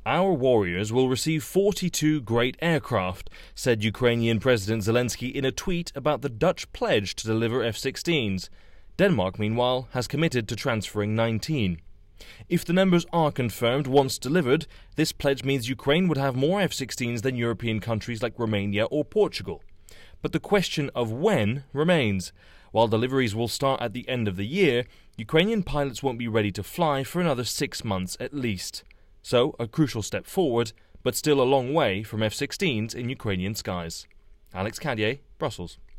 Our warriors will receive 42 great aircraft, said Ukrainian President Zelensky in a tweet about the Dutch pledge to deliver F-16s. Denmark, meanwhile, has committed to transferring 19. If the numbers are confirmed once delivered, this pledge means Ukraine would have more F-16s than European countries like Romania or Portugal. But the question of when remains. While deliveries will start at the end of the year, Ukrainian pilots won't be ready to fly for another 6 months at least. So, a crucial step forward, but still a long way from F-16s in Ukrainian skies. Alex Cadier, Brussels.